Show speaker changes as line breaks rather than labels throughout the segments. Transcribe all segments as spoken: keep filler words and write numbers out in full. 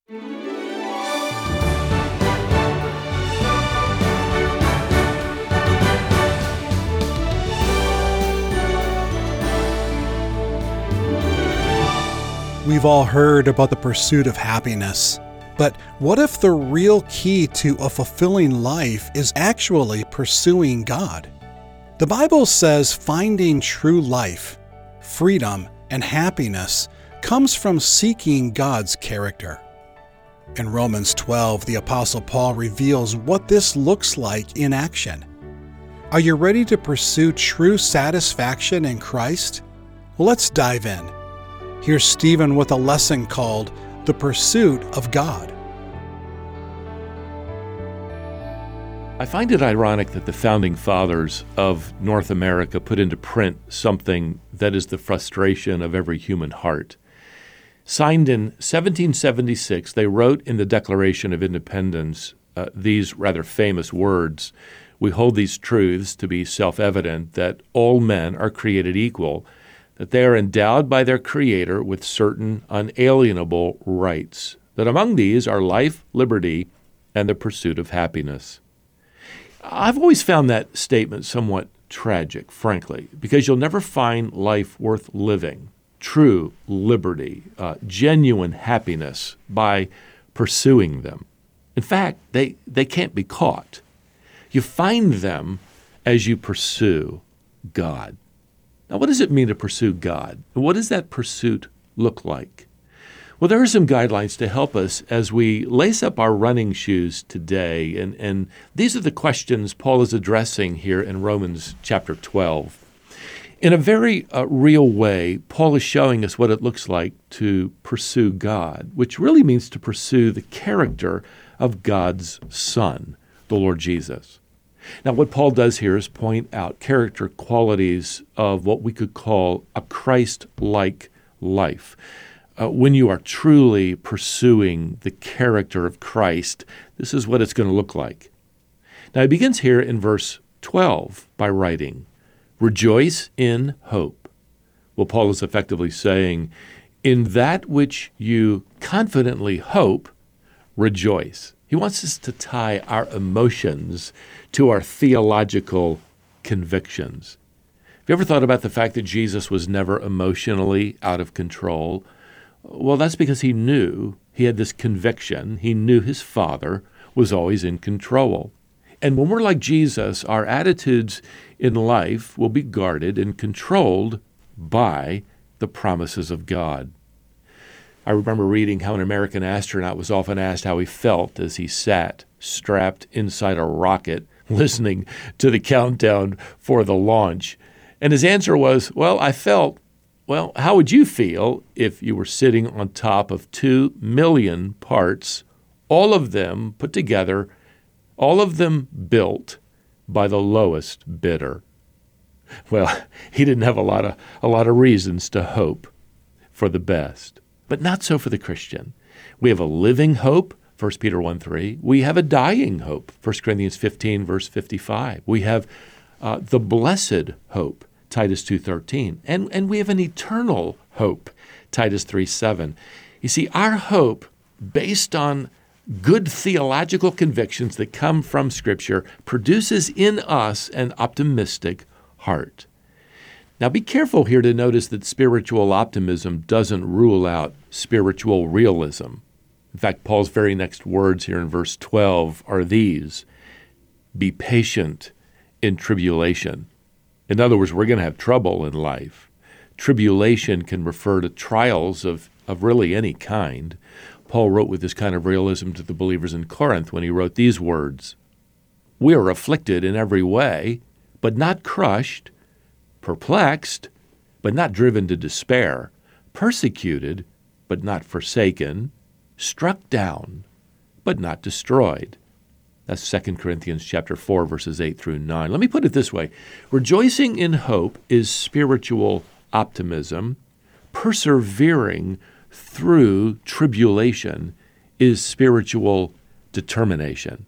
We've all heard about the pursuit of happiness. But what if the real key to a fulfilling life is actually pursuing God? The Bible says finding true life, freedom, and happiness comes from seeking God's character. In Romans twelve, the Apostle Paul reveals what this looks like in action. Are you ready to pursue true satisfaction in Christ? Well, let's dive in. Here's Stephen with a lesson called The Pursuit of God.
I find it ironic that the founding fathers of North America put into print something that is the frustration of every human heart. Signed in seventeen seventy-six, they wrote in the Declaration of Independence uh, these rather famous words: "We hold these truths to be self-evident, that all men are created equal, that they are endowed by their Creator with certain unalienable rights, that among these are life, liberty, and the pursuit of happiness." I've always found that statement somewhat tragic, frankly, because you'll never find life worth living, true liberty, uh, genuine happiness by pursuing them. In fact, they, they can't be caught. You find them as you pursue God. Now, what does it mean to pursue God? What does that pursuit look like? Well, there are some guidelines to help us as we lace up our running shoes today, and, and these are the questions Paul is addressing here in Romans chapter twelve. In a very uh, real way, Paul is showing us what it looks like to pursue God, which really means to pursue the character of God's Son, the Lord Jesus. Now, what Paul does here is point out character qualities of what we could call a Christ-like life. Uh, when you are truly pursuing the character of Christ, this is what it's going to look like. Now, he begins here in verse twelve by writing, "Rejoice in hope." Well, Paul is effectively saying, in that which you confidently hope, rejoice. He wants us to tie our emotions to our theological convictions. Have you ever thought about the fact that Jesus was never emotionally out of control? Well, that's because he knew, he had this conviction, he knew his Father was always in control. And when we're like Jesus, our attitudes in life will be guarded and controlled by the promises of God. I remember reading how an American astronaut was often asked how he felt as he sat strapped inside a rocket listening to the countdown for the launch. And his answer was, well, I felt, well, how would you feel if you were sitting on top of two million parts, all of them put together, all of them built by the lowest bidder? Well, he didn't have a lot of a lot of reasons to hope for the best. But not so for the Christian. We have a living hope, First Peter one three. We have a dying hope, First Corinthians fifteen, verse fifty-five. We have uh, the blessed hope, Titus two thirteen. And, and we have an eternal hope, Titus three seven. You see, our hope, based on good theological convictions that come from Scripture, produces in us an optimistic heart. Now, be careful here to notice that spiritual optimism doesn't rule out spiritual realism. In fact, Paul's very next words here in verse twelve are these: be patient in tribulation. In other words, we're going to have trouble in life. Tribulation can refer to trials of, of really any kind. Paul wrote with this kind of realism to the believers in Corinth when he wrote these words: we are afflicted in every way, but not crushed, perplexed, but not driven to despair, persecuted, but not forsaken, struck down, but not destroyed. That's Second Corinthians chapter four, verses eight through nine. Let me put it this way. Rejoicing in hope is spiritual optimism. Persevering through tribulation is spiritual determination.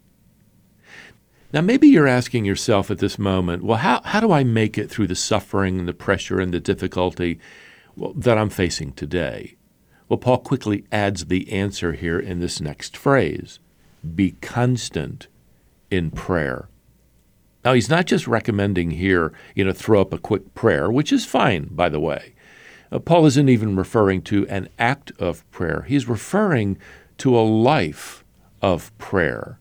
Now, maybe you're asking yourself at this moment, well, how, how do I make it through the suffering and the pressure and the difficulty well, that I'm facing today? Well, Paul quickly adds the answer here in this next phrase, be constant in prayer. Now, he's not just recommending here, you know, throw up a quick prayer, which is fine, by the way. Uh, Paul isn't even referring to an act of prayer. He's referring to a life of prayer.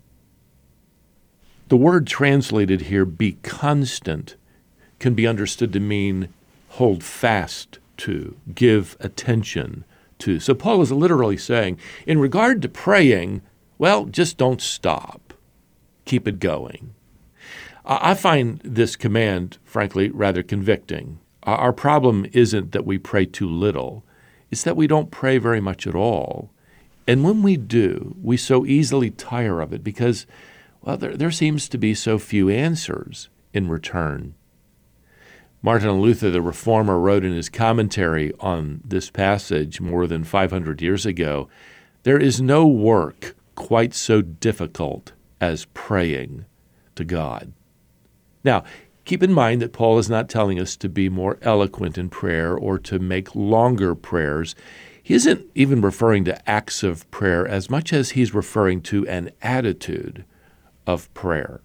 The word translated here, be constant, can be understood to mean hold fast to, give attention to. So Paul is literally saying, in regard to praying, well, just don't stop. Keep it going. I find this command, frankly, rather convicting. Our problem isn't that we pray too little. It's that we don't pray very much at all. And when we do, we so easily tire of it because, well, there, there seems to be so few answers in return. Martin Luther, the Reformer, wrote in his commentary on this passage more than five hundred years ago, there is no work quite so difficult as praying to God. Now, keep in mind that Paul is not telling us to be more eloquent in prayer or to make longer prayers. He isn't even referring to acts of prayer as much as he's referring to an attitude of prayer.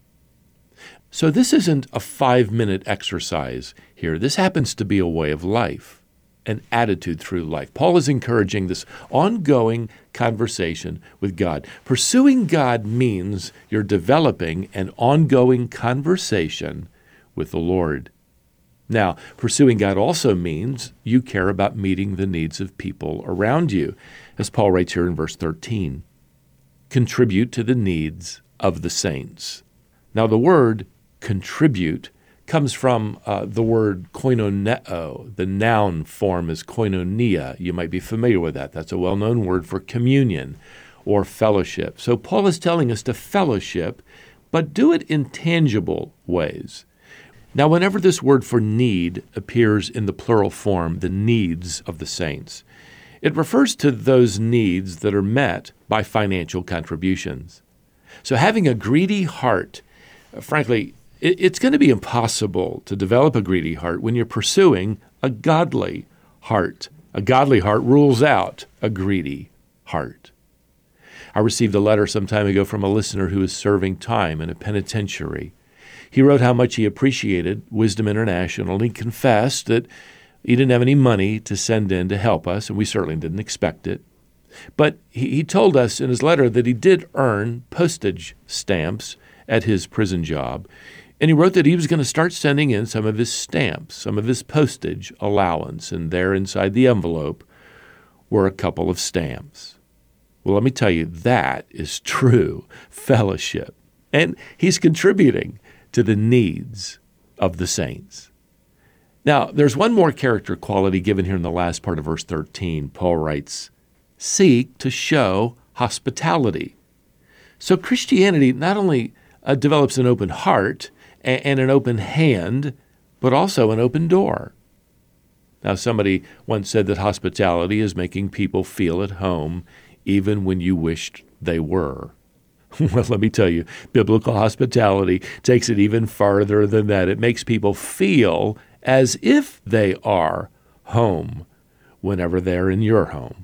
So this isn't a five-minute exercise here. This happens to be a way of life, an attitude through life. Paul is encouraging this ongoing conversation with God. Pursuing God means you're developing an ongoing conversation with the Lord. Now, pursuing God also means you care about meeting the needs of people around you, as Paul writes here in verse thirteen. Contribute to the needs of the saints. Now, the word contribute comes from uh, the word koinoneo. The noun form is koinonia. You might be familiar with that. That's a well-known word for communion or fellowship. So Paul is telling us to fellowship, but do it in tangible ways. Now, whenever this word for need appears in the plural form, the needs of the saints, it refers to those needs that are met by financial contributions. So having a greedy heart, frankly, it's going to be impossible to develop a greedy heart when you're pursuing a godly heart. A godly heart rules out a greedy heart. I received a letter some time ago from a listener who is serving time in a penitentiary. He wrote how much he appreciated Wisdom International, and he confessed that he didn't have any money to send in to help us, and we certainly didn't expect it. But he, he told us in his letter that he did earn postage stamps at his prison job, and he wrote that he was going to start sending in some of his stamps, some of his postage allowance, and there inside the envelope were a couple of stamps. Well, let me tell you, that is true fellowship. And he's contributing to the needs of the saints. Now, there's one more character quality given here in the last part of verse thirteen. Paul writes, seek to show hospitality. So Christianity not only uh, develops an open heart and, and an open hand, but also an open door. Now, somebody once said that hospitality is making people feel at home even when you wished they were. Well, let me tell you, biblical hospitality takes it even farther than that. It makes people feel as if they are home whenever they're in your home.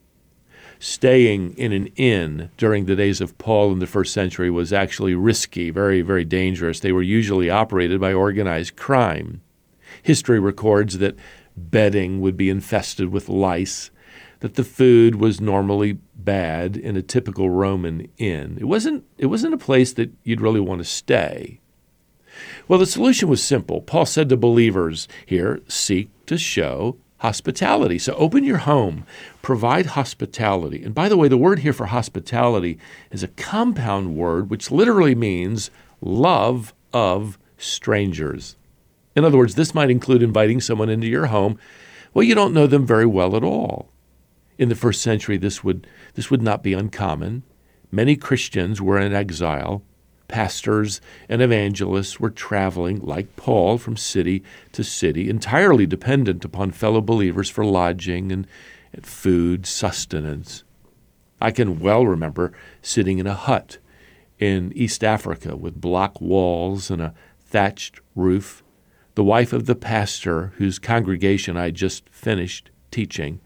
Staying in an inn during the days of Paul in the first century was actually risky, very, very dangerous. They were usually operated by organized crime. History records that bedding would be infested with lice, that the food was normally bad in a typical Roman inn. It wasn't, it wasn't a place that you'd really want to stay. Well, the solution was simple. Paul said to believers here, seek to show hospitality. So open your home, provide hospitality. And by the way, the word here for hospitality is a compound word which literally means love of strangers. In other words, this might include inviting someone into your home. Well, you don't know them very well at all. In the first century, this would this would not be uncommon. Many Christians were in exile. Pastors and evangelists were traveling, like Paul, from city to city, entirely dependent upon fellow believers for lodging and, and food, sustenance. I can well remember sitting in a hut in East Africa with block walls and a thatched roof. The wife of the pastor, whose congregation I had just finished teaching,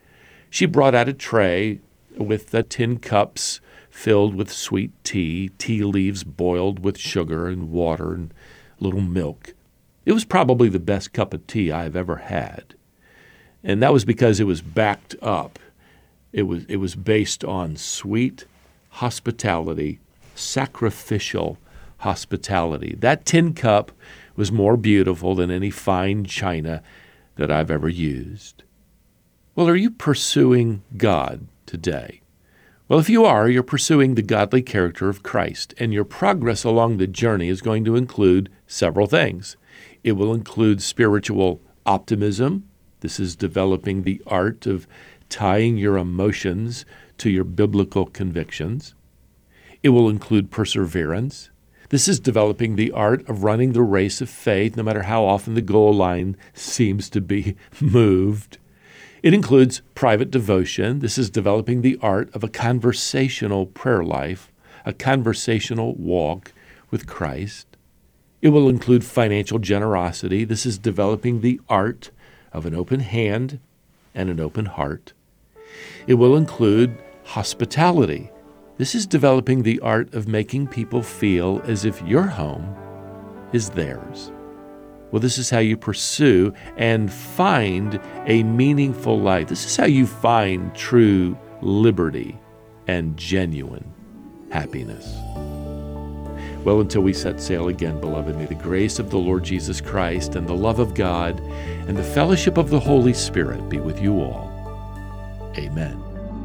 She brought out a tray with the tin cups filled with sweet tea, tea leaves boiled with sugar and water and a little milk. It was probably the best cup of tea I've ever had. And that was because it was backed up. It was, it was based on sweet hospitality, sacrificial hospitality. That tin cup was more beautiful than any fine china that I've ever used. Well, are you pursuing God today? Well, if you are, you're pursuing the godly character of Christ, and your progress along the journey is going to include several things. It will include spiritual optimism. This is developing the art of tying your emotions to your biblical convictions. It will include perseverance. This is developing the art of running the race of faith, no matter how often the goal line seems to be moved. It includes private devotion. This is developing the art of a conversational prayer life, a conversational walk with Christ. It will include financial generosity. This is developing the art of an open hand and an open heart. It will include hospitality. This is developing the art of making people feel as if your home is theirs. Well, this is how you pursue and find a meaningful life. This is how you find true liberty and genuine happiness. Well, until we set sail again, beloved, may the grace of the Lord Jesus Christ and the love of God and the fellowship of the Holy Spirit be with you all. Amen.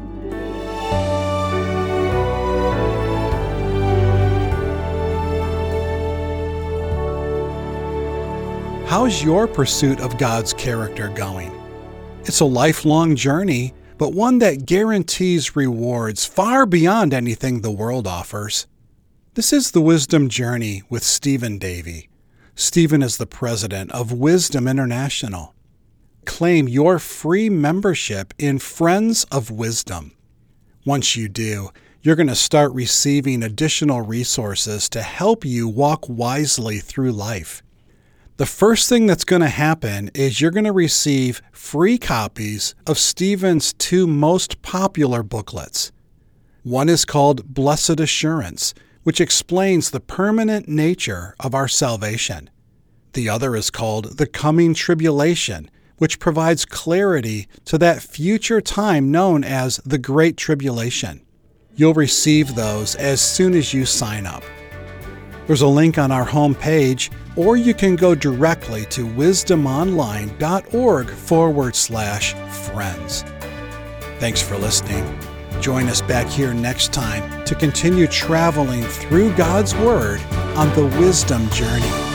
How's your pursuit of God's character going? It's a lifelong journey, but one that guarantees rewards far beyond anything the world offers. This is the Wisdom Journey with Stephen Davey. Stephen is the president of Wisdom International. Claim your free membership in Friends of Wisdom. Once you do, you're going to start receiving additional resources to help you walk wisely through life. The first thing that's going to happen is you're going to receive free copies of Stephen's two most popular booklets. One is called Blessed Assurance, which explains the permanent nature of our salvation. The other is called The Coming Tribulation, which provides clarity to that future time known as the Great Tribulation. You'll receive those as soon as you sign up. There's a link on our homepage, or you can go directly to wisdomonline.org forward slash friends. Thanks for listening. Join us back here next time to continue traveling through God's Word on the Wisdom Journey.